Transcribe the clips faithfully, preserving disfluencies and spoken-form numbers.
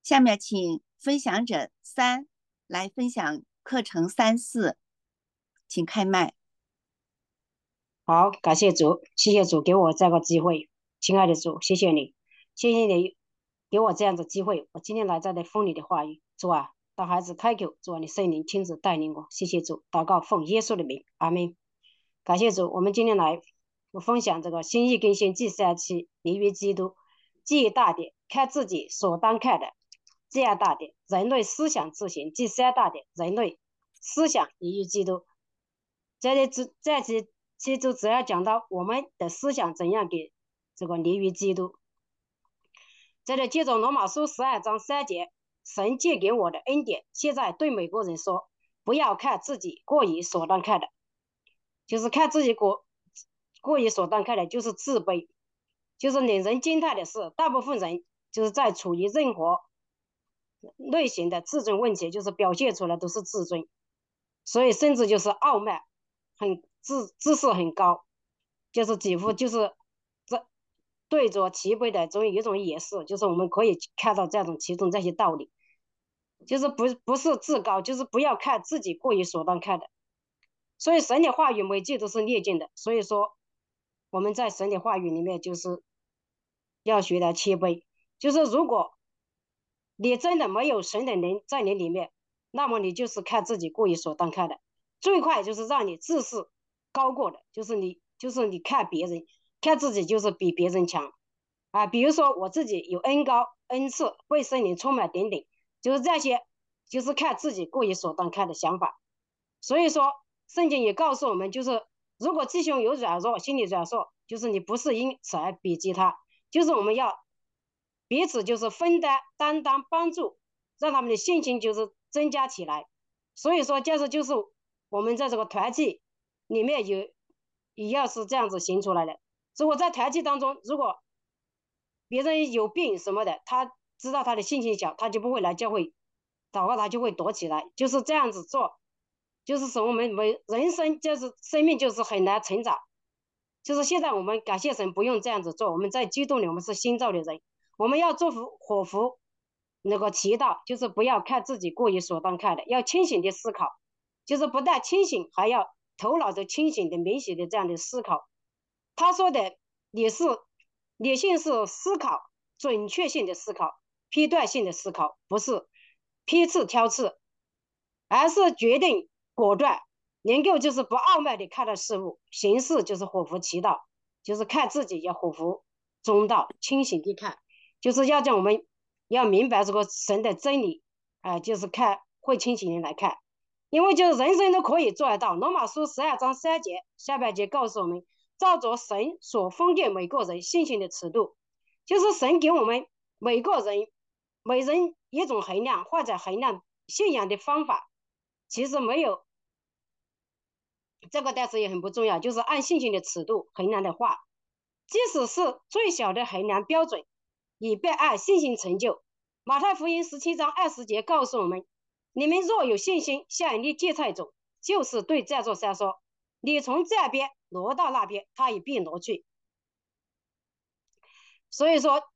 下面请分享者三来分享课程三四，请开麦。 好，感谢主，谢谢主给我这个机会，亲爱的主，谢谢你，谢谢你给我这样的机会，我今天来这里奉你的话语，主啊，当孩子开口，主啊，你圣灵亲自带领我，谢谢主，祷告奉耶稣的名，阿门。感谢主，我们今天来分享这个新约更新第三期，离于基督，记忆大点，看自己所当看的；第二大点，人类思想自行；第三大点，人类思想离于基督。在这之在这其中，只要讲到我们的思想怎样给这个离于基督。在这接着罗马书十二章三节，神借给我的恩典，现在对美国人说，不要看自己过于所当看的，就是看自己过过于所当看的，就是自卑，就是令人惊叹的是，大部分人就是在处于任何类型的自尊问题，就是表现出来都是自尊，所以甚至就是傲慢，很自自视很高，就是几乎就是这对着齐备的总有一种掩饰，就是我们可以看到这种其中这些道理，就是不不是自高，就是不要看自己过于所当看的。所以神的话语每句都是列尽的，所以说我们在神的话语里面就是要学的谦卑，就是如果你真的没有神的灵在你里面，那么你就是看自己过于所当看的，最快就是让你自视高过的，就是你就是你看别人，看自己就是比别人强啊。比如说我自己有恩高恩赐，被圣灵充满点点，就是这些，就是看自己过于所当看的想法。所以说，圣经也告诉我们，就是如果弟兄有软弱，心里软弱，就是你不是因此而比击他，就是我们要彼此就是分担、担当、帮助，让他们的信心就是增加起来。所以说，就是就是我们在这个团体里面有也要是这样子行出来的。如果在团体当中，如果别人有病什么的，他知道他的信心小，他就不会来教会祷告，他就会躲起来，就是这样子做，就是使我们每人生就是生命就是很难成长。就是现在我们感谢神不用这样子做，我们在基督里我们是新造的人，我们要做福火福那个祈祷，就是不要看自己过于所当看的，要清醒的思考，就是不但清醒，还要头脑都清醒的、明显的这样的思考。他说的也是理性是思考，准确性的思考，批断性的思考，不是批次挑刺，而是决定果断，能够就是不傲慢的看待事物，行事就是合乎其道，就是看自己要合乎中道，清醒的看，就是要叫我们要明白这个神的真理，啊、呃，就是看会清醒的来看，因为就是人人都可以做得到。罗马书十二章三节下半节告诉我们，照着神所封给每个人信心的尺度，就是神给我们每个人每人一种衡量或者衡量信仰的方法。其实没有这个，但是也很不重要，就是按信心的尺度衡量的话，即使是最小的衡量标准，也必按信心成就。马太福音十七章二十节告诉我们，你们若有信心，像一粒芥菜种，就是对这座山说，你从这边挪到那边，它也必挪去。所以说，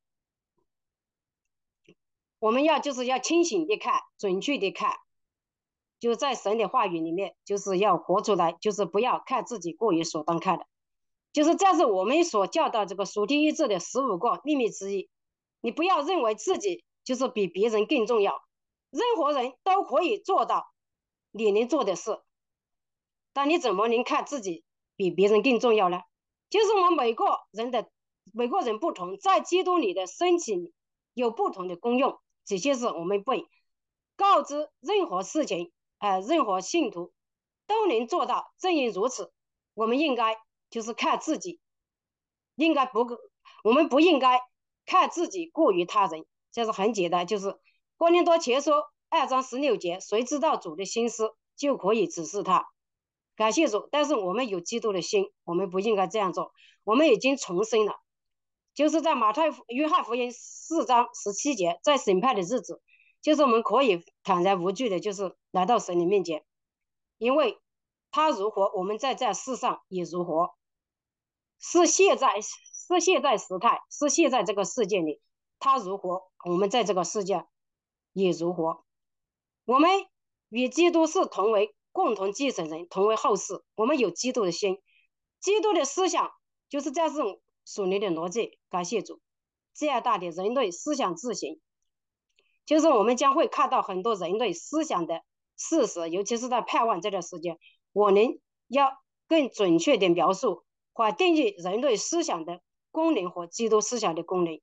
我们要就是要清醒的看，准确的看，就在神的话语里面，就是要活出来，就是不要看自己过于所当看的，就是这是我们所教导这个属天意志的十五个秘密之一。你不要认为自己就是比别人更重要，任何人都可以做到你能做的事，但你怎么能看自己比别人更重要呢？就是我们每个人的每个人不同，在基督里的身体有不同的功用，这些是我们被告知任何事情，呃，任何信徒都能做到。正因如此，我们应该就是看自己，应该不，我们不应该看自己过于他人，这是很简单。就是哥林多前书二章十六节，谁知道主的心思，就可以指示他。感谢主，但是我们有基督的心，我们不应该这样做。我们已经重生了，就是在马太约翰福音四章十七节，在审判的日子，就是我们可以坦然无惧的，就是来到神的面前，因为他如何，我们在这世上也如何，是现在是现在时态，是现在这个世界里，他如何，我们在这个世界也如何。我们与基督是同为共同继承人，同为后世，我们有基督的心，基督的思想就是这种属灵的逻辑。感谢主，这样大的人类思想自省，就是我们将会看到很多人类思想的事实，尤其是在盼望这段时间，我们要更准确地描述或定义人类思想的功能和基督思想的功能。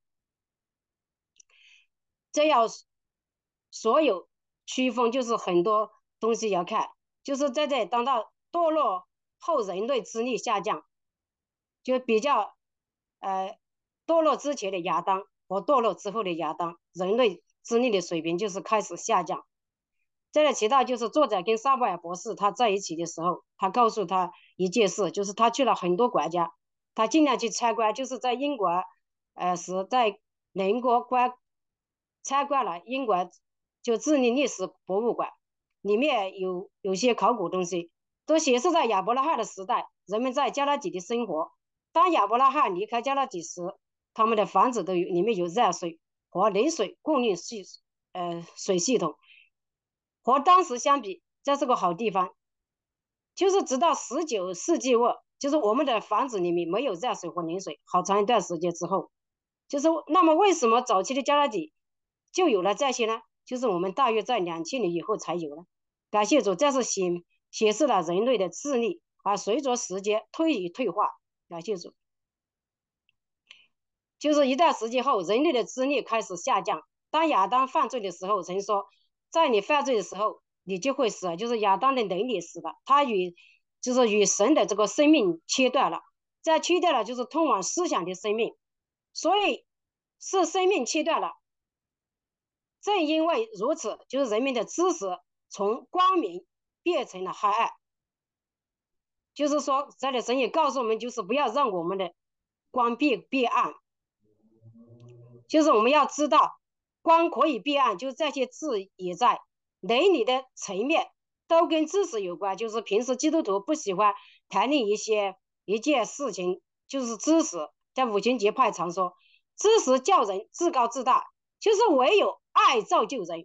这要所有区分，就是很多东西要看，就是在这当到堕落后，人类智力下降，就比较呃堕落之前的亚当和堕落之后的亚当，人类智力的水平就是开始下降。再来其他就是作者跟萨布尔博士他在一起的时候，他告诉他一件事，就是他去了很多国家，他尽量去参观，就是在英国呃是在邻国观参观了英国就智利历史博物馆，里面有有些考古东西都显示在亚伯拉罕的时代，人们在加勒底的生活。当亚伯拉罕离开加勒底时，他们的房子都有里面有热水和冷水供应系呃水系统。和当时相比，这是个好地方。就是直到十九世纪末，就是我们的房子里面没有热水和冷水，好长一段时间之后，就是那么为什么早期的加勒底就有了这些呢？就是我们大约在两千年以后才有了。感谢主，这是显显示了人类的智力啊，随着时间推移退化。感谢主，就是一段时间后，人类的智力开始下降。当亚当犯罪的时候，曾说，在你犯罪的时候，你就会死，就是亚当的能力死了，他与就是与神的这个生命切断了，再切断了就是通往思想的生命，所以是生命切断了。正因为如此，就是人们的知识从光明变成了黑暗。就是说，这里神也告诉我们，就是不要让我们的光变变暗。就是我们要知道，光可以变暗，就是这些字也在伦理的层面都跟知识有关。就是平时基督徒不喜欢谈论一些一件事情，就是知识。在五旬节派常说，知识叫人自高自大，就是唯有爱造就人。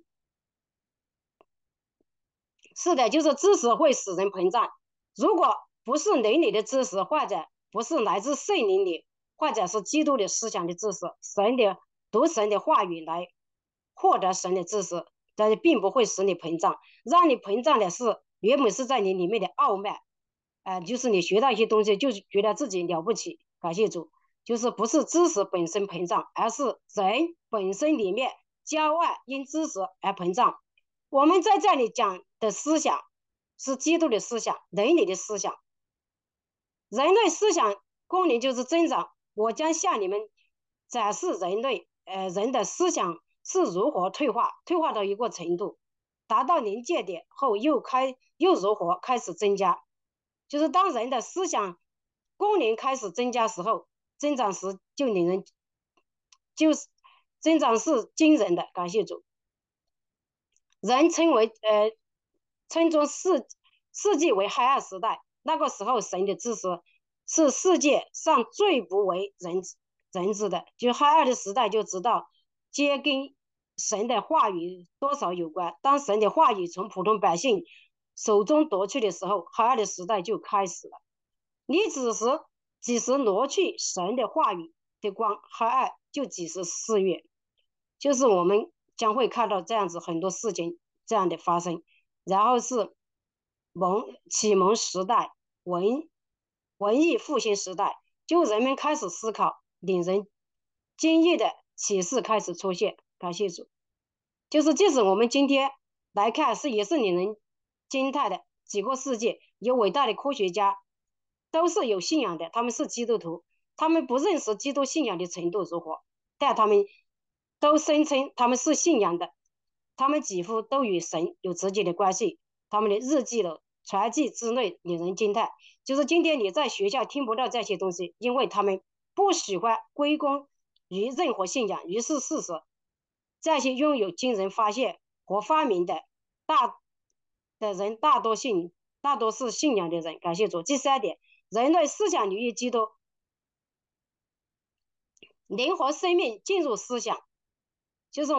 是的，就是知识会使人膨胀。如果不是伦理的知识，或者不是来自圣灵里，或者是基督的思想的知识，神的读神的话语来获得神的知识，但是并不会使你膨胀。让你膨胀的是原本是在你里面的傲慢，呃，就是你学到一些东西就觉得自己了不起。感谢主，就是不是知识本身膨胀，而是人本身里面骄傲因知识而膨胀。我们在这里讲的思想是基督的思想，伦理的思想。人类思想功能就是增长。我将向你们展示人类呃人的思想是如何退化，退化到一个程度，达到临界点后又开又如何开始增加。就是当人的思想功能开始增加时候，增长时就令人就是增长是惊人的。感谢主。人称为呃称作世世纪为黑暗时代。那个时候神的知识是世界上最不为人人知的，就黑暗的时代就知道皆跟神的话语多少有关。当神的话语从普通百姓手中夺去的时候，黑暗的时代就开始了。你只是几时挪去神的话语的光，黑暗就几时肆虐。就是我们将会看到这样子很多事情这样的发生。然后是蒙启蒙时代，文文艺复兴时代，就人们开始思考，令人惊异的启示开始出现。感谢主，就是即使我们今天来看是也是令人惊叹的。几个世纪有伟大的科学家都是有信仰的，他们是基督徒，他们不认识基督信仰的程度如何，但他们都声称他们是信仰的，他们几乎都与神有直接的关系。他们的日记的传记之类令人惊叹。就是今天你在学校听不到这些东西，因为他们不喜欢归功于任何信仰，于是事实。这些拥有惊人发现和发明的大的人大多信大多是信仰的人。感谢主。第三点，人类思想领域基督灵和生命进入思想。就是我们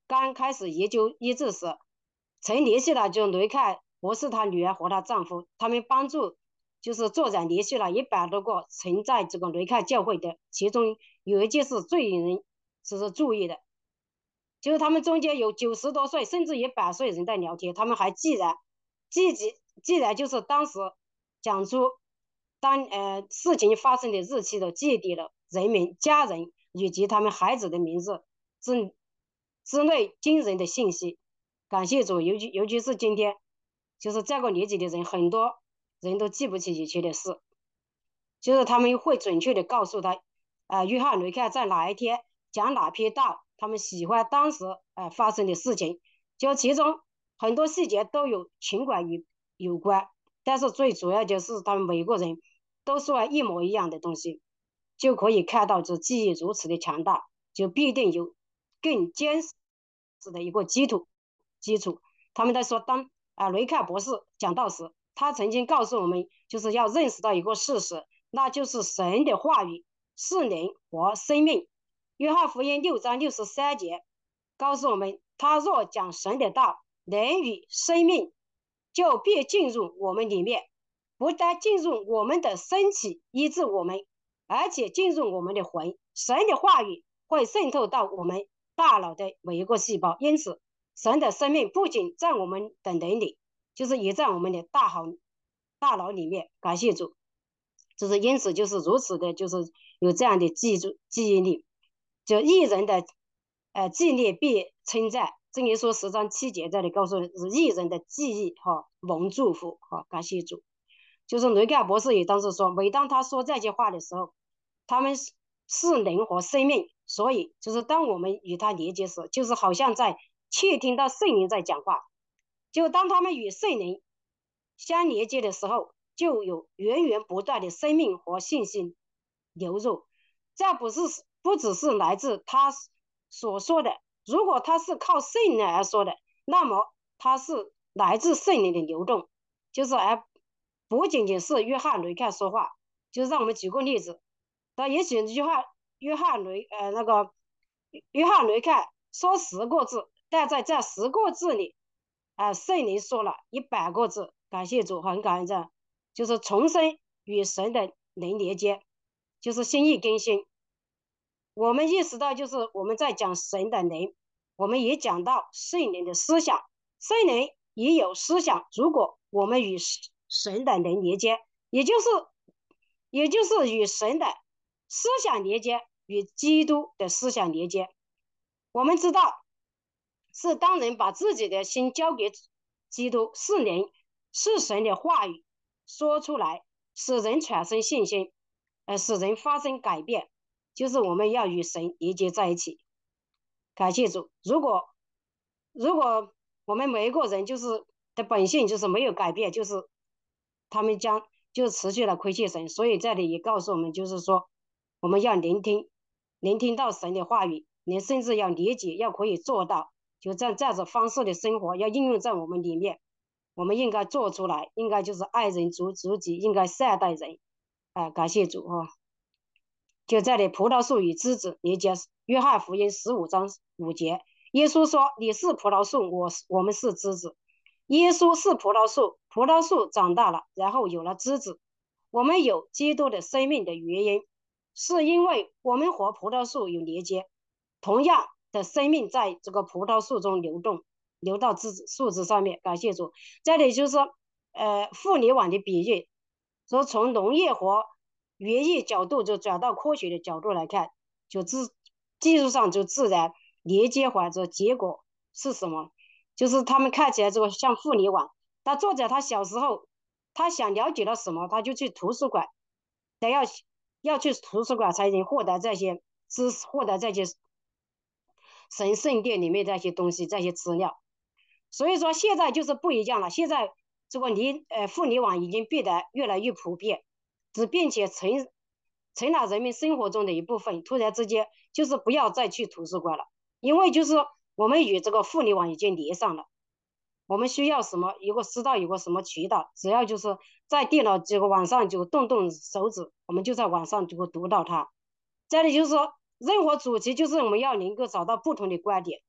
刚开始研究医治时，曾联系了就雷克博士他女儿和她丈夫，他们帮助就是作者联系了一百多个曾在这个雷克教会的，其中有一件事最引人就是注意的，就是他们中间有九十多岁甚至一百岁人在聊天，他们还记然记记记然就是当时讲出当呃事情发生的日期的记忆的人民、家人以及他们孩子的名字之之类惊人的信息。感谢主，尤其尤其是今天，就是这个年纪的人，很多人都记不起以前的事，就是他们会准确的告诉他，呃，约翰雷克在哪一天讲哪篇道，他们喜欢当时呃发生的事情，就其中很多细节都有情感与有关，但是最主要就是他们每个人都说一模一样的东西，就可以看到这记忆如此的强大，就必定有更坚实的一个基础基础。他们在说，当啊、呃、雷克博士讲到时，他曾经告诉我们，就是要认识到一个事实，那就是神的话语是灵和生命。约翰福音六章六十三节告诉我们，他若讲神的道，灵与生命，就必进入我们里面，不但进入我们的身体医治我们，而且进入我们的魂。神的话语会渗透到我们大脑的每一个细胞，因此神的生命不仅在我们的人里，就是也在我们的大脑大脑里面。感谢主，就是因此就是如此的，就是有这样的记住记忆力。就一人的呃记忆力必称赞。正言说十章七节这里告诉是一人的记忆哈蒙祝福哈，感谢主。就是雷克博士也当时说，每当他说这些话的时候，他们是灵和生命，所以就是当我们与他连接时，就是好像在窃听到圣灵在讲话。就当他们与圣灵相连接的时候，就有源源不断的生命和信心流入。这不是不只是来自他所说的，如果他是靠圣灵而说的，那么他是来自圣灵的流动，就是而不仅仅是约翰雷克说话。就是让我们举个例子，那也许约翰约翰雷呃那个约翰雷克说十个字，但在这十个字里，啊、呃，圣灵说了一百个字。感谢主，很感恩这，就是重生与神的灵连接，就是心意更新。我们意识到，就是我们在讲神的灵，我们也讲到圣灵的思想，圣灵也有思想。如果我们与神的灵连接，也就是也就是与神的思想连接，与基督的思想连接。我们知道，是当人把自己的心交给基督，是灵，是神的话语说出来，使人产生信心，呃，使人发生改变。就是我们要与神连接在一起。感谢主。如果如果我们每一个人就是的本性就是没有改变，就是他们将就持续的亏欠神。所以这里也告诉我们，就是说我们要聆听，聆听到神的话语，你甚至要理解，要可以做到，就这样这样子方式的生活要应用在我们里面。我们应该做出来，应该就是爱人如如己，应该善待人。啊、呃，感谢主啊！就这里，葡萄树与枝子连接。约翰福音十五章五节，耶稣说：“你是葡萄树，我我们是枝子。”耶稣是葡萄树，葡萄树长大了，然后有了枝子。我们有基督的生命的原因，是因为我们和葡萄树有连接，同样的生命在这个葡萄树中流动，流到枝子树枝上面。感谢主。这里就是呃互联网的比喻，说从农业和园艺角度就转到科学的角度来看，就自技术上就自然连接环，这结果是什么？就是他们看起来这个像互联网。但作者他小时候他想了解到什么，他就去图书馆，得要要去图书馆才能获得这些知识，获得这些神圣殿里面这些东西，这些资料。所以说现在就是不一样了，现在这个离呃互联网已经变得越来越普遍，只并且成成了人民生活中的一部分。突然之间，就是不要再去图书馆了，因为就是我们与这个互联网已经连上了。我们需要什么，如果知道有个什么渠道，只要就是在电脑这个网上就动动手指，我们就在网上就会读到它。这里就是说，任何主题就是我们要能够找到不同的观点，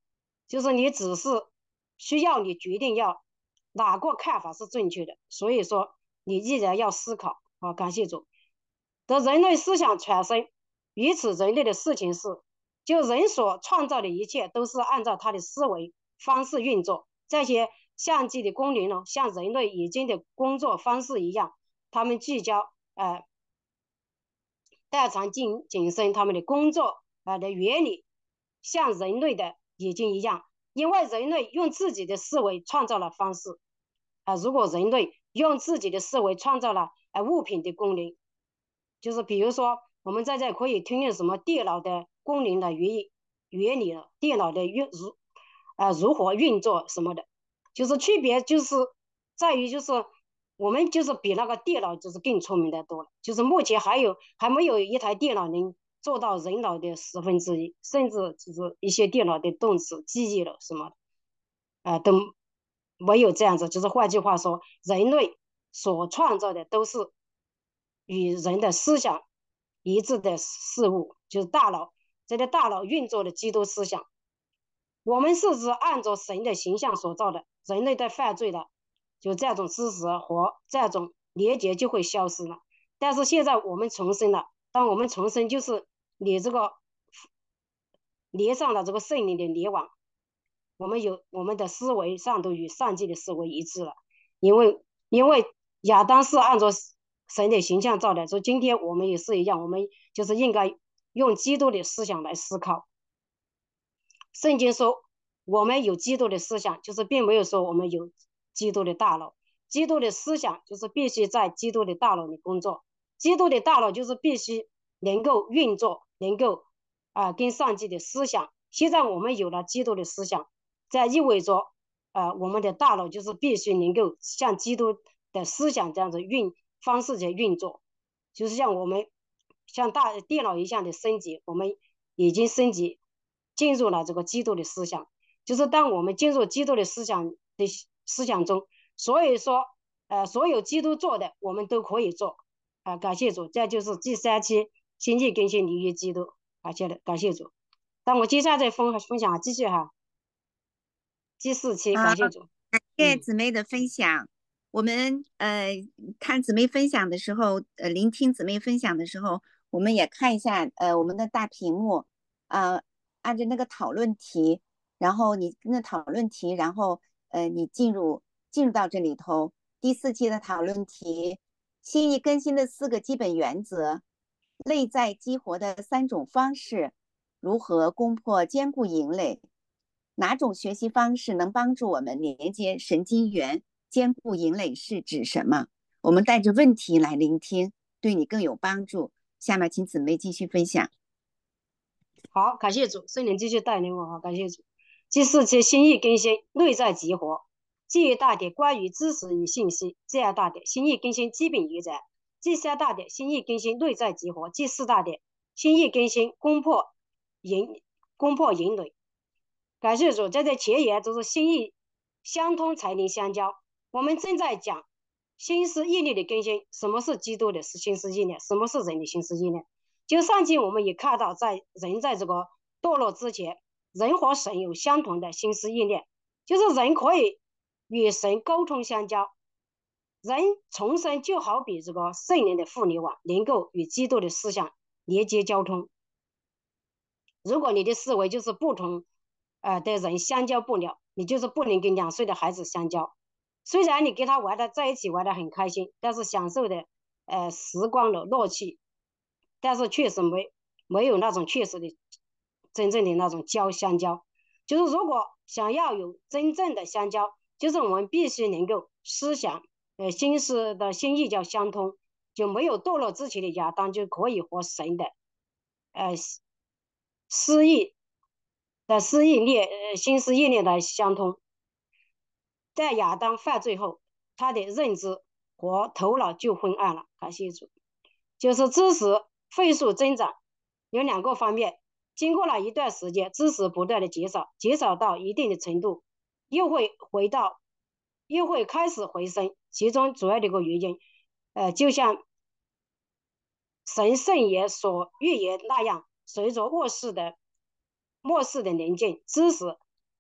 就是你只是需要你决定要哪个看法是正确的，所以说你依然要思考啊。感谢主。的人类思想产生，与此人类的事情是，就人所创造的一切都是按照他的思维方式运作。这些相继的功能呢，像人类已经的工作方式一样，他们聚焦呃代偿谨谨慎他们的工作呃的原理，像人类的已经一样，因为人类用自己的思维创造了方式啊、呃。如果人类用自己的思维创造了呃物品的功能，就是比如说我们在这可以听见什么电脑的功能的原原理了，电脑的运如啊、呃、如何运作什么的，就是区别就是在于就是我们就是比那个电脑就是更聪明的多了，就是目前还有还没有一台电脑能做到人脑的十分之一，甚至就是一些电脑的动词记忆了什么的啊、呃、都没有这样子。就是换句话说，人类所创造的都是与人的思想一致的事物，就是大脑，这个大脑运作的基督思想。我们是指按照神的形象所造的，人类在犯罪了，就这种知识和这种连接就会消失了。但是现在我们重生了，当我们重生，就是你这个连上了这个圣灵的联网，我们有我们的思维上都与上帝的思维一致了。因为因为亚当是按照神的形象造的，所以今天我们也是一样，我们就是应该用基督的思想来思考。圣经说我们有基督的思想，就是并没有说我们有基督的大脑。基督的思想就是必须在基督的大脑里工作，基督的大脑就是必须能够运作，能够啊、呃、跟上帝的思想。现在我们有了基督的思想，这意味着呃我们的大脑就是必须能够像基督的思想这样子运方式在运作，就是像我们像大电脑一样的升级，我们已经升级进入了这个基督的思想。就是当我们进入基督的思想的思想中，所以说呃所有基督做的我们都可以做啊、呃、感谢主。这就是第三期星际更新领域基督，感谢的感谢主。当我接下来再分分享继续哈，第四期好， 感谢主。 感谢嗯， 姊妹的分享。我们呃看姊妹分享的时候，呃聆听姊妹分享的时候，我们也看一下呃我们的大屏幕，呃按照那个讨论题，然后你跟着讨论题，然后呃你进入进入到这里头。第四期的讨论题，新意更新的四个基本原则，内在激活的三种方式，如何攻破坚固营垒？哪种学习方式能帮助我们连接神经元？坚固营垒是指什么？我们带着问题来聆听，对你更有帮助。下面请姊妹继续分享。 好，感谢主，圣灵继续带领我哈，感谢主。第四期新意更新，内在激活，第一大点关于知识与信息，第二大点新意更新基本原则，第三大点新意更新内在激活，第四大点新意更新攻破营攻破营垒。感谢主，在这前言都是心意相通才能相交。我们正在讲心思意念的更新，什么是基督的心思意念，什么是人的心思意念。就上集我们也看到，在人在这个堕落之前，人和神有相同的心思意念，就是人可以与神沟通相交。人重生就好比这个圣灵的互联网，能够与基督的思想连接交通。如果你的思维就是不同呃的人相交不了，你就是不能跟两岁的孩子相交。虽然你跟他玩的在一起玩的很开心，但是享受的呃时光的乐趣，但是确实没没有那种确实的真正的那种交相交。就是如果想要有真正的相交，就是我们必须能够思想呃心思的心意叫相通，就没有堕落之前的亚当就可以和神的呃思意的思意念呃心思意念的相通。在亚当犯罪后，他的认知和头脑就昏暗了。感谢主，就是知识飞速增长，有两个方面。经过了一段时间，知识不断的减少，减少到一定的程度，又会回到，又会开始回升。其中主要的一个原因，呃，就像神圣言所预言那样，随着末世的末世的临近，知识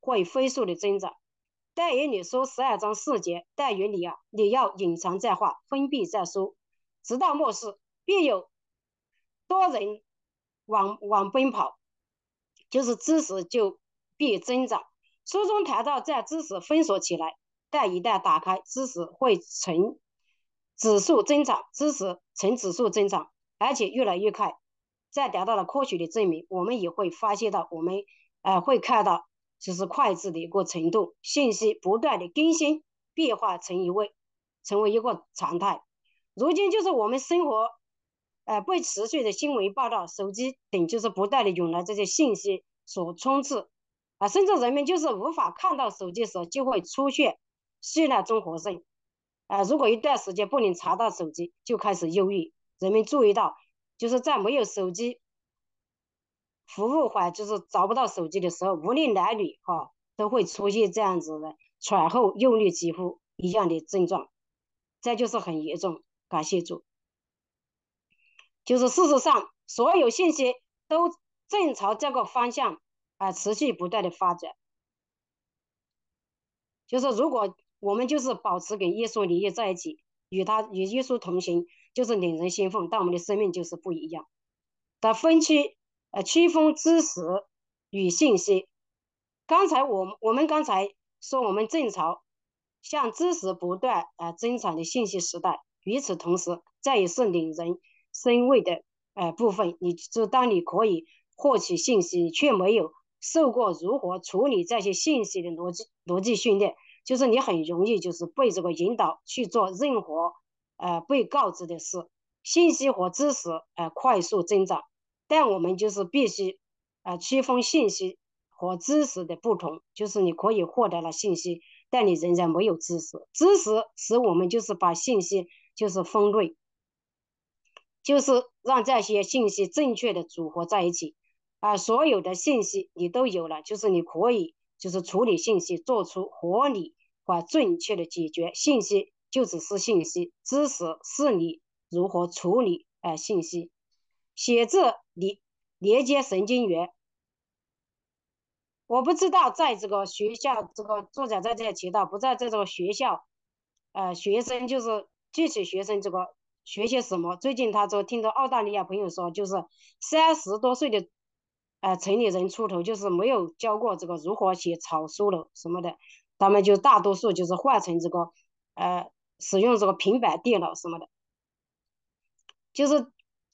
会飞速的增长。但以理书十二章四节，但以理啊，你要隐藏在话，封闭在书，直到末世，必有多人往往奔跑，就是知识就必增长。书中谈到，在知识封锁起来，但一旦打开，知识会呈指数增长，知识呈指数增长，而且越来越快。在得到了科学的证明，我们也会发现到，我们呃会看到，就是快智的一个程度，信息不断的更新变化成一位成为一个常态。如今就是我们生活呃被持续的新闻报道、手机等就是不断的涌来这些信息所充斥啊，甚至人们就是无法看到手机时就会出现眩烂综合症啊。如果一段时间不能查到手机，就开始忧郁。人们注意到，就是在没有手机服务或就是找不到手机的时候，无论男女哈、啊，都会出现这样子的产后忧虑几乎一样的症状，这就是很严重。感谢主。就是事实上，所有信息都正朝这个方向啊、呃、持续不断的发展。就是如果我们就是保持跟耶稣连接在一起，与他与耶稣同行，就是领人兴奋，但我们的生命就是不一样。的分区呃区分知识与信息。刚才我我们刚才说我们正朝向知识不断呃增长的信息时代，与此同时，这也是领人生畏的呃部分。你就当你可以获取信息，却没有受过如何处理这些信息的逻辑逻辑训练，就是你很容易就是被这个引导去做任何呃被告知的事。信息和知识呃快速增长，但我们就是必须呃区分信息和知识的不同，就是你可以获得了信息，但你仍然没有知识。知识使我们就是把信息就是分类，就是让这些信息正确的组合在一起啊、呃，所有的信息你都有了，就是你可以就是处理信息，做出合理和正确的解决。信息就只是信息，知识是你如何处理呃信息。写字连连接神经元，我不知道在这个学校，这个作者在这里提到，不在这个学校，呃，学生就是具体学生这个学些什么。最近他说听到澳大利亚朋友说，就是三十多岁的呃城里人出头，就是没有教过这个如何写草书了什么的，他们就大多数就是换成这个呃使用这个平板电脑什么的，就是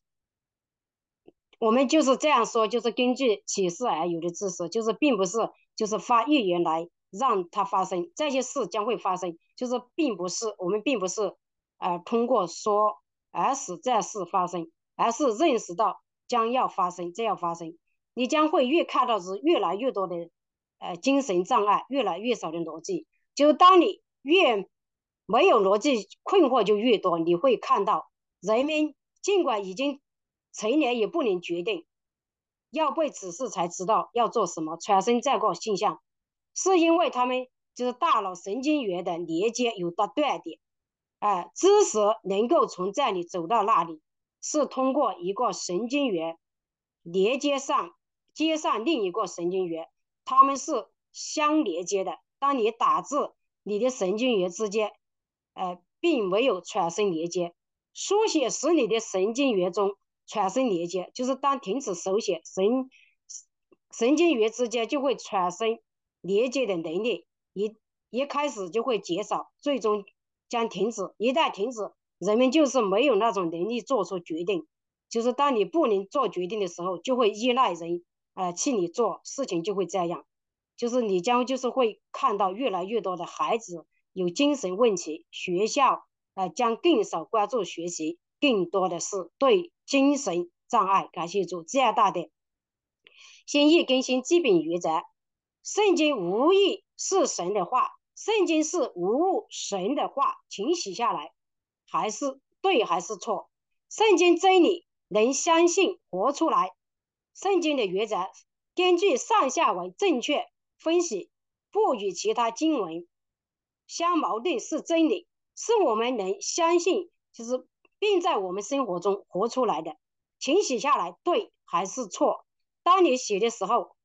我们就是这样说，就是根据启示而有的知识，就是并不是就是发预言来让它发生，这些事将会发生，就是并不是我们并不是呃通过说而使这事发生，而是认识到将要发生，这样发生，你将会越看到是越来越多的呃精神障碍，越来越少的逻辑，就是当你越没有逻辑困惑就越多，你会看到人们尽管已经成年也不能决定，要被指示才知道要做什么，产生这个现象，是因为他们就是大脑神经元的连接有的断点，哎、呃，知识能够从这里走到那里，是通过一个神经元连接上接上另一个神经元，它们是相连接的。当你打字，你的神经元之间，呃，并没有产生连接，书写使你的神经元中产生连接，就是当停止手写，神神经元之间就会产生连接的能力，一一开始就会减少，最终将停止。一旦停止，人们就是没有那种能力做出决定。就是当你不能做决定的时候，就会依赖人呃替你做，事情就会这样。就是你将就是会看到越来越多的孩子有精神问题，学校呃将更少关注学习，更多的是对精神障碍。感谢主，这样大的心意更新基本原则。圣经无意是神的话，圣经是无误神的话，请写下来，还是对还是错？圣经真理能相信活出来。圣经的原则根据上下文正确分析，不与其他经文相矛盾，是真理，是我们能相信，就是并在我们生活中活出来的。请写下来，对还是错？当你写的时候，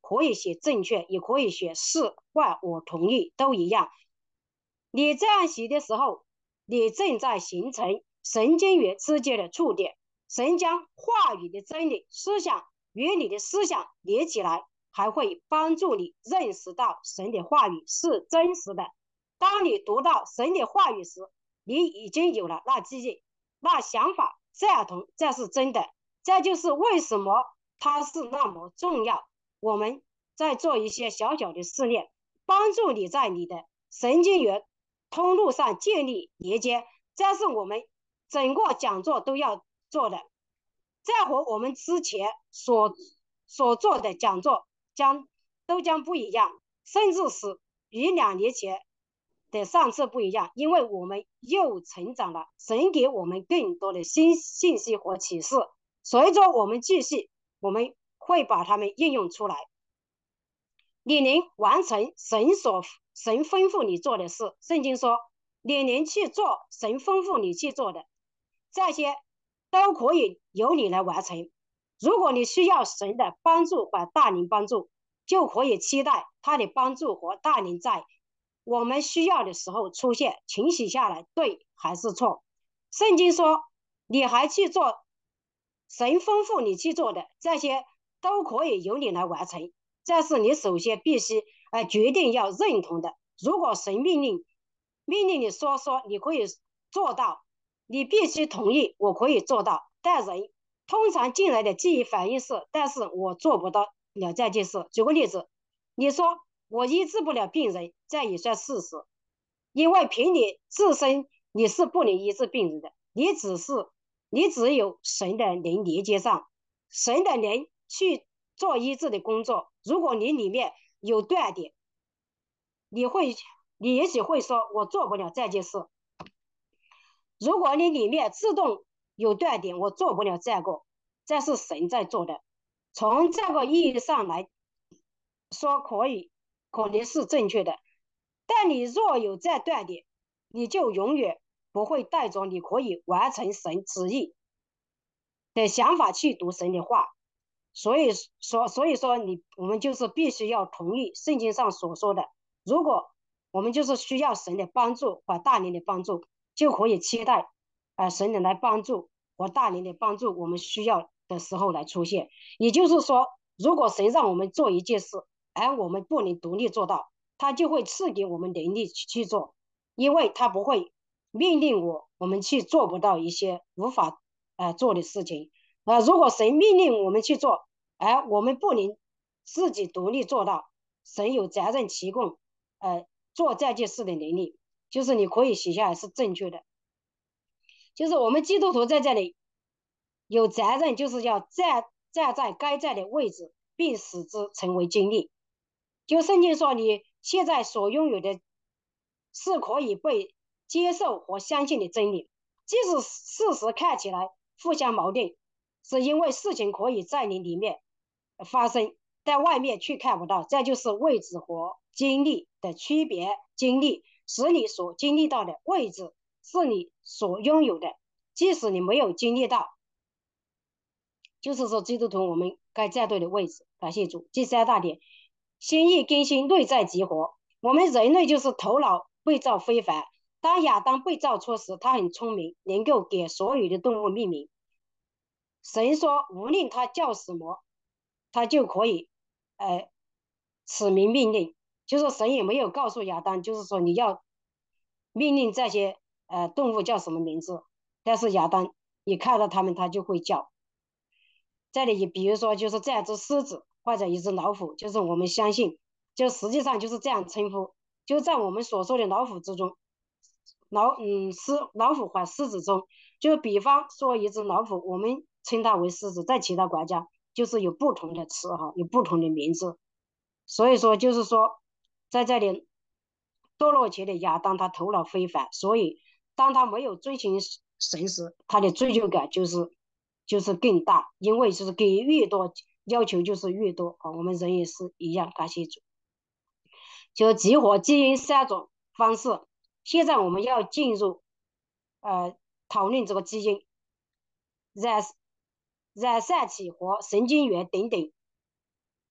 可以写正确，也可以写是或我同意，都一样。你这样写的时候，你正在形成神经元之间的触点，神将话语的真理思想与你的思想连起来，还会帮助你认识到神的话语是真实的。当你读到神的话语时，你已经有了那记忆、那想法，赞同这是真的。这就是为什么它是那么重要。我们在做一些小小的试验，帮助你在你的神经元通路上建立连接，这是我们整个讲座都要做的。这和我们之前所所做的讲座将都将不一样，甚至是与两年前的上次不一样，因为我们又成长了，神给我们更多的新信息和启示。随着我们继续，我们会把它们应用出来。你能完成神所神吩咐你做的事，圣经说你能去做神吩咐你去做的，这些都可以由你来完成。如果你需要神的帮助或大能帮助，就可以期待他的帮助和大能在我们需要的时候出现。请写下来，对还是错？圣经说你还去做神吩咐你去做的，这些都可以由你来完成。这是你首先必须呃决定要认同的。如果神命令命令你说说你可以做到，你必须同意我可以做到。但人通常进来的记忆反应是，但是我做不到了这件事。举个例子，你说我医治不了病人，这也算事实，因为凭你自身你是不能医治病人的，你只是你只有神的灵连接上，神的灵去做医治的工作。如果你里面有断点，你会你也许会说我做不了这件事。如果你里面自动有断点，我做不了这个，这是神在做的。从这个意义上来说，可以可能是正确的。但你若有这断点，你就永远不会带着你可以完成神旨意的想法去读神的话。所以说，所以说你我们就是必须要同意圣经上所说的。如果我们就是需要神的帮助或大能的帮助，就可以期待呃神的来帮助或大能的帮助我们需要的时候来出现。也就是说，如果神让我们做一件事，而我们不能独立做到，他就会赐给我们能力去做，因为他不会命令我我们去做不到一些无法呃做的事情。呃，如果神命令我们去做，而我们不能自己独立做到，神有责任提供呃做这件事的能力。就是你可以写下来是正确的。就是我们基督徒在这里有责任，就是要站站在该在的位置，并使之成为经历。就圣经说，你现在所拥有的是可以被接受和相信的真理，即使事实看起来互相矛盾，是因为事情可以在你里面发生，在外面却看不到。这就是位置和经历的区别。经历使你所经历到的位置是你所拥有的，即使你没有经历到。就是说基督徒我们该站对的位置。感谢主。第三大点，心意更新，内在激活。我们人类就是头脑被造非凡。当亚当被造出时，他很聪明，能够给所有的动物命名。神说无论他叫什么，他就可以呃指明命令。就是神也没有告诉亚当，就是说你要命令这些呃动物叫什么名字，但是亚当一看到他们，他就会叫。这里比如说就是这只狮子或者一只老虎，就是我们相信就实际上就是这样称呼。就在我们所说的老虎之中，老嗯狮老虎或狮子中，就比方说一只老虎，我们称它为狮子，在其他国家就是有不同的词哈，有不同的名字。所以说就是说在这里堕落前的亚当他头脑非凡，所以当他没有追寻神时，他的追求感就是就是更大，因为就是给越多要求就是越多啊。我们人也是一样。感谢主。就激活基因三种方式。现在我们要进入呃讨论这个基因染染散体和神经元等等。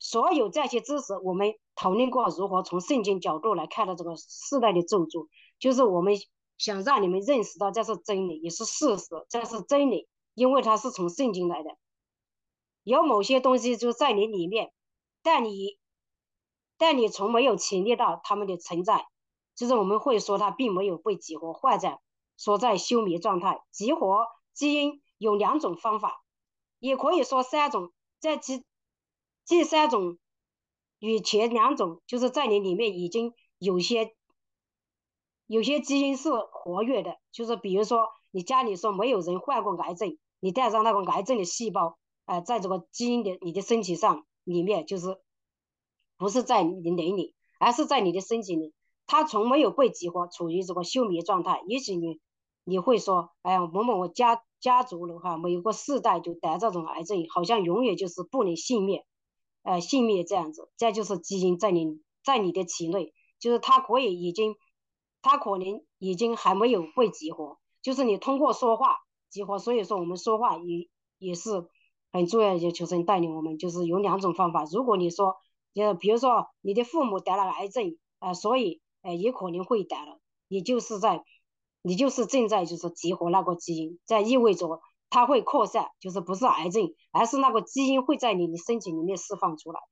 所有这些知识，我们讨论过如何从圣经角度来看到这个世代的咒诅，就是我们想让你们认识到这是真理，也是事实，这是真理，因为它是从圣经来的。有某些东西就在你里面，但你但你从没有经历到它们的存在，就是我们会说它并没有被激活，或者说在休眠状态。激活基因有两种方法，也可以说三种，在其这三种与前两种，就是在你里面已经有些有些基因是活跃的，就是比如说你家里说没有人患过癌症，你带上那个癌症的细胞，呃，在这个基因的你的身体上里面，就是不是在你的人里，而是在你的身体里，它从没有被激活，处于这个休眠状态。也许你你会说，哎呀，某某我家家族的话，每个世代就得这种癌症，好像永远就是不能幸免，呃，幸免这样子。这就是基因在你在你的体内，就是它可以已经，它可能已经还没有被激活，就是你通过说话激活。所以说我们说话也也是很重要的，就是带领我们就是有两种方法。如果你说，就比如说你的父母得了癌症，呃，所以呃也可能会得了，你就是在你就是正在就是激活那个基因，这意味着它会扩散，就是不是癌症，而是那个基因会在你的身体里面释放出来。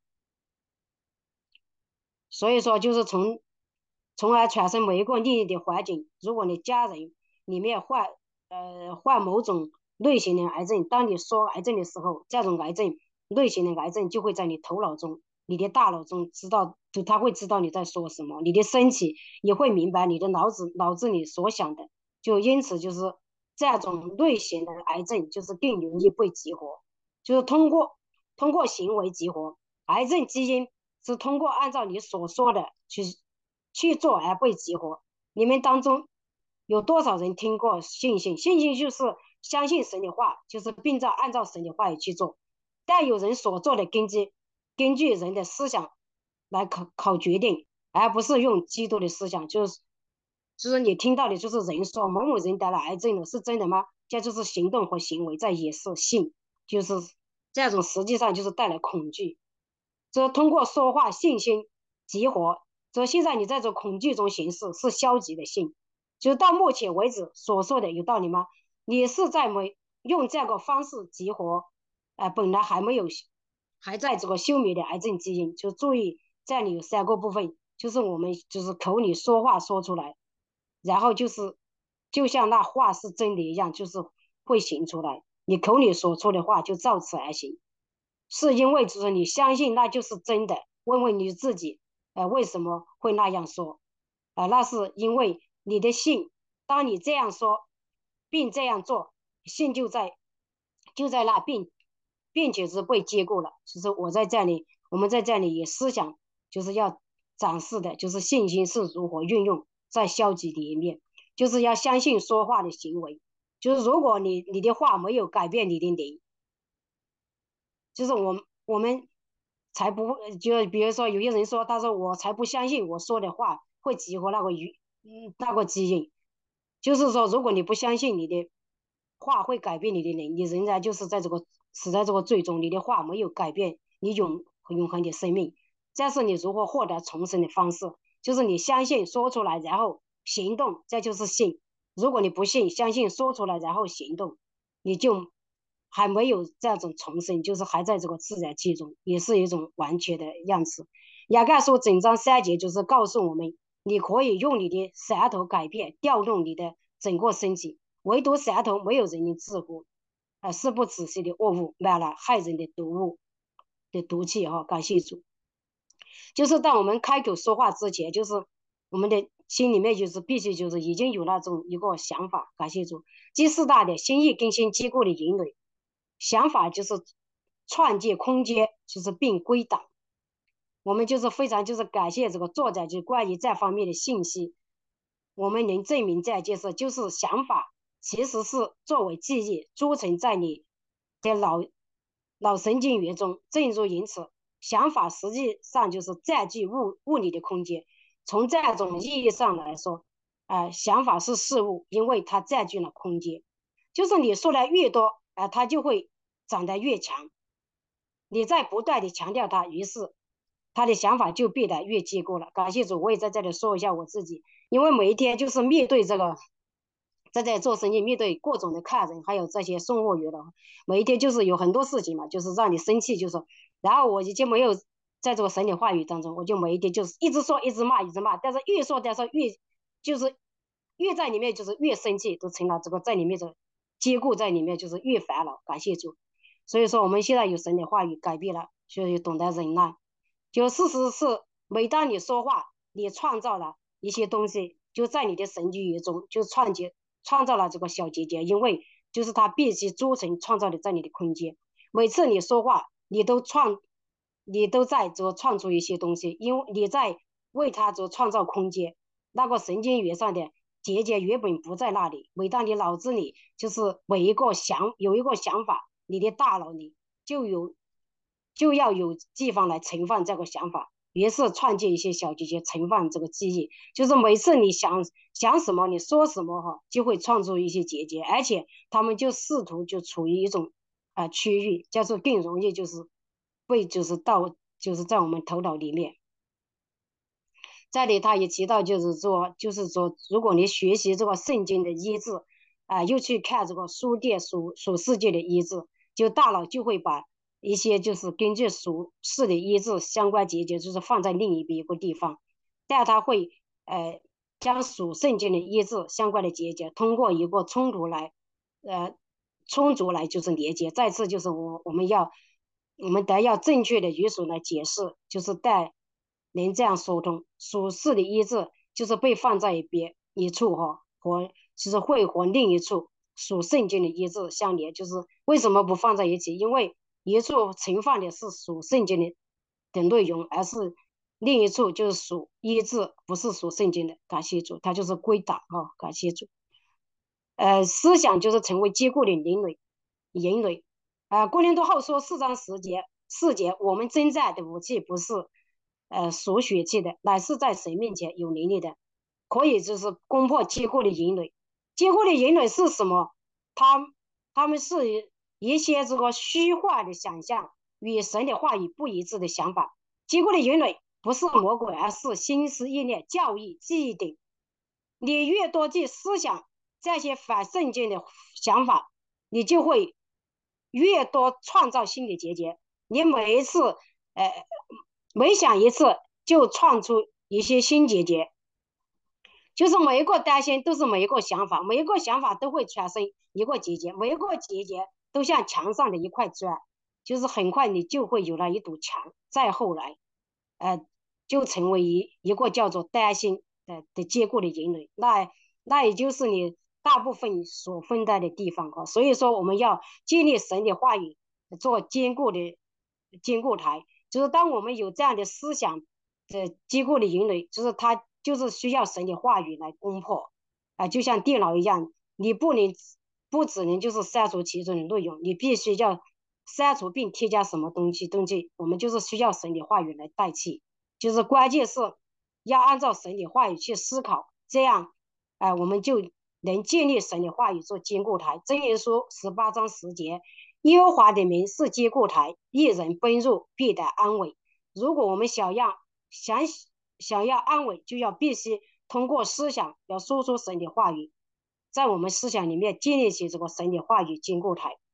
所以说就是从从而产生每一个利益的环境。如果你家人里面患呃患某种类型的癌症，当你说癌症的时候，这种癌症类型的癌症就会在你头脑中、你的大脑中知道，就他会知道你在说什么，你的身体也会明白你的脑子脑子里所想的。就因此就是这种类型的癌症就是更容易被激活，就是通过通过行为激活。癌症基因是通过按照你所说的去去做而被激活。你们当中有多少人听过信心？信心就是相信神的话，就是并在按照神的话语去做。但有人所做的根基根据人的思想来考考决定，而不是用基督的思想。就是就是你听到的就是人说某某人得了癌症了，是真的吗？这就是行动和行为，这也是信，就是这种实际上就是带来恐惧。这通过说话信心激活，这现在你在这恐惧中行事是消极的信。就是到目前为止所说的有道理吗？你是在没用这个方式激活，呃，本来还没有还在这个休眠的癌症基因。就注意这里有三个部分，就是我们就是口里说话说出来，然后就是就像那话是真的一样，就是会行出来。你口里说出的话就照此而行。是因为就是你相信那就是真的。问问你自己，呃，为什么会那样说？啊、呃，那是因为你的信，当你这样说并这样做，信就在就在那，并并且是被接过了。其实我在这里，我们在这里也思想就是要展示的，就是信心是如何运用在消极的一面，就是要相信说话的行为。就是如果你你的话没有改变你的灵，就是我我们才不就比如说有些人说，他说我才不相信我说的话会激活那个鱼嗯那个基因。就是说如果你不相信你的话会改变你的人，你仍然就是在这个死在这个最终，你的话没有改变你永永恒的生命。这是你如何获得重生的方式，就是你相信说出来然后行动，这就是信。如果你不信，相信说出来然后行动，你就还没有这种重生，就是还在这个自然界中，也是一种完全的样子。雅各书整章三节就是告诉我们，你可以用你的舌头改变调动你的整个身体，唯独舌头没有人能治乎，啊、呃，是不仔细的恶物，满了害人的毒物的毒气哈、哦。感谢主。就是当我们开口说话之前，就是我们的心里面就是必须就是已经有那种一个想法。感谢主。第四大的心意更新结构的引领，想法就是创建空间，就是并归档。我们就是非常就是感谢这个作者，就关于这方面的信息，我们能证明这件事，就是想法其实是作为记忆储存在你的脑脑神经元中。正如因此，想法实际上就是占据物物理的空间。从这种意义上来说，呃，想法是事物，因为它占据了空间。就是你说的越多，呃，它就会长得越强。 你在不断的强调他，于是他的想法就变得越坚固了。感谢主，我也在这里说一下我自己，因为每一天就是面对这个，在这做生意，面对各种的客人，还有这些送货员的，每一天就是有很多事情嘛，就是让你生气，就是，然后我已经没有在这个神的话语当中，我就每一天就是一直说，一直骂，一直骂，但是越说但是越就是越在里面就是越生气，都成了这个在里面的坚固在里面，就是越烦恼。感谢主。所以说我们现在有神的话语改变了，所以懂得忍耐。就事实是，每当你说话，你创造了一些东西，就在你的神经元中就创建创造了这个小结节，因为就是它必须组成创造的在你的空间。每次你说话，你都创，你都在做创出一些东西，因为你在为它做创造空间。那个神经元上的结节原本不在那里，每当你脑子里就是每一个想有一个想法，你的大脑里就有就要有地方来盛放这个想法，于是创建一些小结节盛放这个记忆，就是每次你想想什么，你说什么哈，就会创出一些结节，而且他们就试图就处于一种啊、呃、区域，就是更容易就是被就是到就是在我们头脑里面。这里他也提到，就是说，就是说，如果你学习这个圣经的医治，啊、呃，又去看这个书店属属世界的医治，就大脑就会把一些就是根据属世的医治相关结节，就是放在另一边一个地方，但他会呃将属圣经的医治相关的结节，通过一个冲突来，呃，充足来就是连接。再次就是我我们要我们得要正确的语速来解释，就是带能这样说通。属世的医治就是被放在一边一处哈，和就是会和另一处属圣经的医治相连。就是为什么不放在一起？因为一处盛放的是属圣经的的内容，而是另一处就是属医治，不是属圣经的。感谢主，它就是归档哈，感谢主。呃，思想就是成为坚固的营垒，营垒。啊、呃，哥林多后书四章十节，四节，我们征战的武器不是呃属血气的，乃是在神面前有能力的，可以就是攻破坚固的营垒。坚固的营垒是什么？他他们是一些这个虚幻的想象与神的话语不一致的想法。坚固的营垒不是魔鬼，而是心思意念、教义、记忆等。你越多去思想这些反圣经的想法，你就会越多创造新的结节。你每一次，呃，每想一次就创出一些新结节，就是每一个担心都是每一个想法，每一个想法都会产生一个结节，每一个结节都像墙上的一块砖，就是很快你就会有了一堵墙。再后来，呃，就成为一一个叫做担心的的坚固的营垒，那那也就是你大部分所分担的地方哈。所以说，我们要建立神的话语，做坚固的坚固台。就是当我们有这样的思想的坚固的营垒，就是它就是需要神的话语来攻破啊、呃，就像电脑一样，你不能不只能就是删除其中的内容，你必须要删除并添加什么东西东西，我们就是需要神的话语来代替。就是关键是要按照神的话语去思考，这样，哎、呃，我们就能建立神的话语做坚固台。箴言书十八章十节，耶和华的名是坚固台，一人奔入必得安稳。如果我们想要想想要安稳，就要必须通过思想要说出神的话语，在我们思想里面建立起这个神的话语坚固台。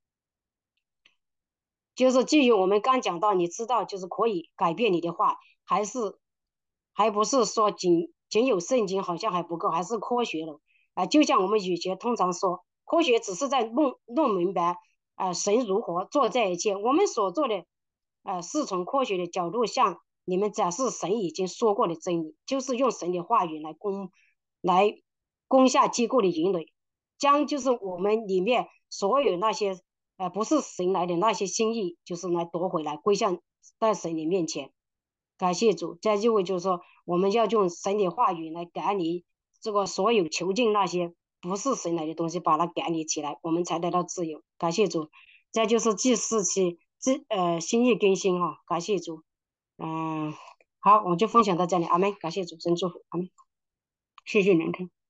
就是基于我们刚讲到，你知道就是可以改变你的话，还是还不是说仅仅有圣经好像还不够，还是科学了啊、呃！就像我们语学通常说，科学只是在弄弄明白啊、呃、神如何做这一切，我们所做的呃是从科学的角度向你们展示神已经说过的真理，就是用神的话语来攻来攻下坚固的营垒，将就是我们里面所有那些呃不是神来的那些心意，就是来夺回来归向在神的面前。感谢主，再就会就是说，我们要用神的话语来赶离这个所有囚禁那些不是神来的东西，把它赶离起来，我们才得到自由。感谢主，再就是第四期这呃心意更新哈、哦，感谢主，嗯，好，我就分享到这里，阿门，感谢主，真祝福，阿门，谢谢聆听。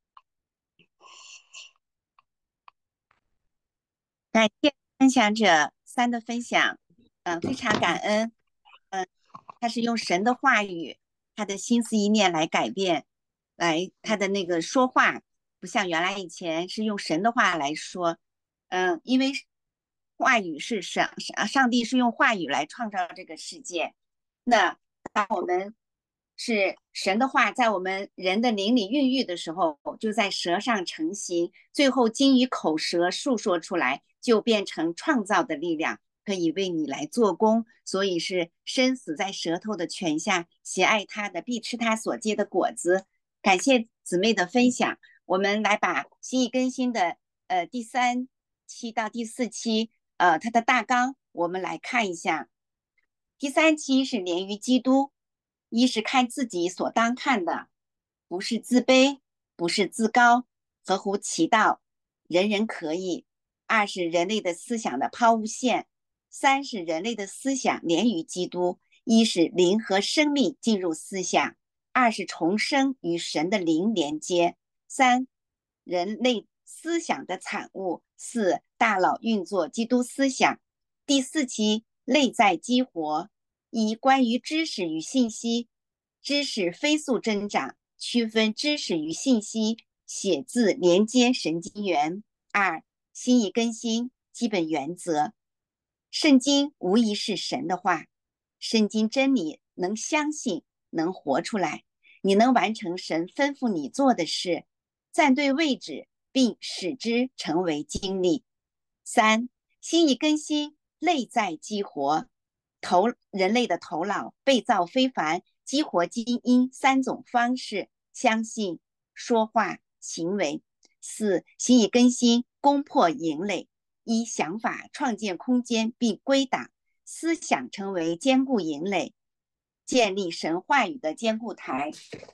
感谢分享者三的分享。 嗯，非常感恩。嗯，他是用神的话语，他的心思意念来改变，来他的那个说话，不像原来以前是用神的话来说。嗯，因为话语是上上帝是用话语来创造这个世界。那当我们是神的话在我们人的灵里孕育的时候，就在舌上成型，最后经于口舌述说出来，就变成创造的力量，可以为你来做工。所以是生死在舌头的权下，喜爱他的必吃他所结的果子。感谢姊妹的分享，我们来把心意更新的呃第三期到第四期呃它的大纲我们来看一下。第三期是连于基督，一是看自己所当看的，不是自卑，不是自高，合乎其道，人人可以；二是人类的思想的抛物线；三是人类的思想连于基督，一是灵和生命进入思想；二是重生与神的灵连接；三人类思想的产物；四大脑运作基督思想。第四期内在激活，一关于知识与信息，知识飞速增长，区分知识与信息，写字连接神经元。二心意更新基本原则，圣经无疑是神的话，圣经真理能相信，能活出来，你能完成神吩咐你做的事，站对位置并使之成为经历。三心意更新内在激活，头人类的头脑被造非凡，激活基因三种方式：相信、说话、行为。四心意更新攻破营垒，依想法创建空间并归档，思想成为坚固营垒，建立神话语的坚固台。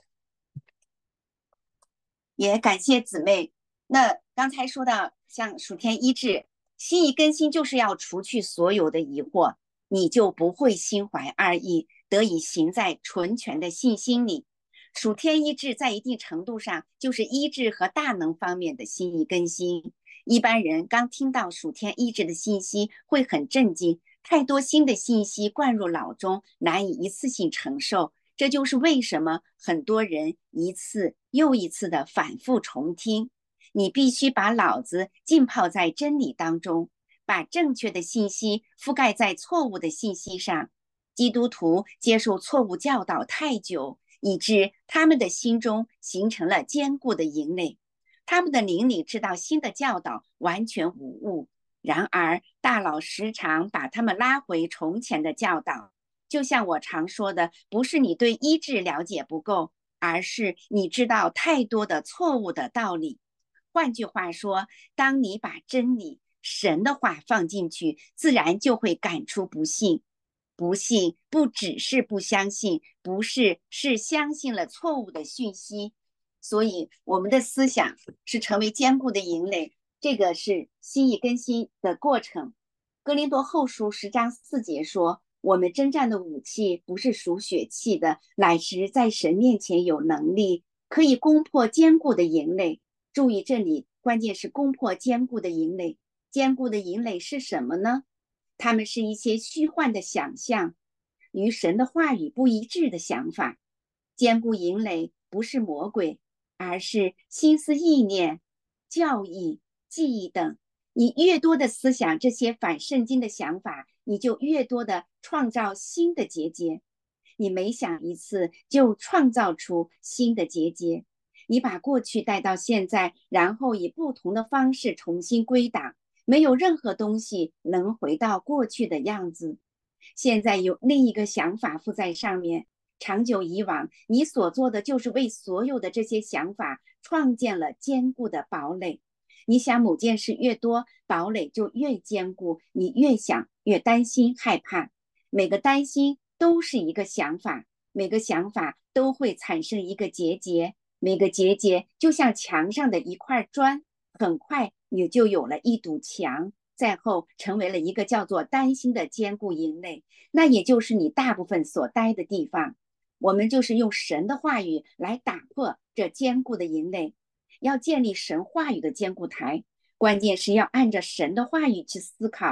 也感谢姊妹。那刚才说到像属天医治，心意更新就是要除去所有的疑惑，你就不会心怀二意，得以行在纯全的信心里。属天医治在一定程度上就是医治和大能方面的心意更新。一般人刚听到属天医治的信息会很震惊，太多新的信息灌入脑中，难以一次性承受。这就是为什么很多人一次又一次的反复重听。你必须把脑子浸泡在真理当中，把正确的信息覆盖在错误的信息上。基督徒接受错误教导太久，以致他们的心中形成了坚固的营垒，他们的灵里知道新的教导完全无误，然而大脑时常把他们拉回从前的教导。就像我常说的，不是你对医治了解不够，而是你知道太多的错误的道理。换句话说，当你把真理、神的话放进去，自然就会感出不信。不信不只是不相信，不是是相信了错误的讯息。所以我们的思想是成为坚固的营垒，这个是心意更新的过程。哥林多后书十章四节说，我们征战的武器不是属血气的，乃是在神面前有能力，可以攻破坚固的营垒。注意这里关键是攻破坚固的营垒。坚固的营垒是什么呢？它们是一些虚幻的想象，与神的话语不一致的想法。坚固营垒不是魔鬼，而是心思意念、教义、记忆等。你越多的思想这些反圣经的想法，你就越多的创造新的结节。你每想一次，就创造出新的结节。你把过去带到现在，然后以不同的方式重新归档，没有任何东西能回到过去的样子。现在有另一个想法附在上面，长久以往，你所做的就是为所有的这些想法创建了坚固的堡垒。你想某件事越多，堡垒就越坚固，你越想越担心害怕。每个担心都是一个想法，每个想法都会产生一个结节，每个结节就像墙上的一块砖，很快你就有了一堵墙，再后成为了一个叫做担心的坚固营垒，那也就是你大部分所待的地方。我们就是用神的话语来打破这坚固的营垒，要建立神话语的坚固台，关键是要按着神的话语去思考，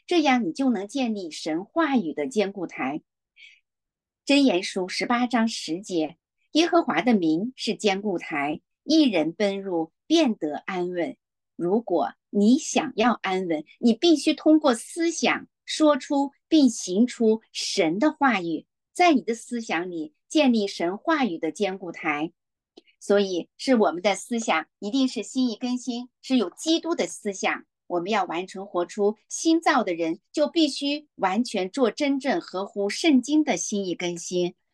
这样你就能建立神话语的坚固台。箴言书十八章十节，耶和华的名是坚固台，一人奔入便得安稳。如果你想要安稳，你必须通过思想说出并行出神的话语，在你的思想里建立神话语的坚固台。所以是我们的思想一定是心意更新，是有基督的思想。我们要完成活出新造的人，就必须完全做真正合乎圣经的心意更新。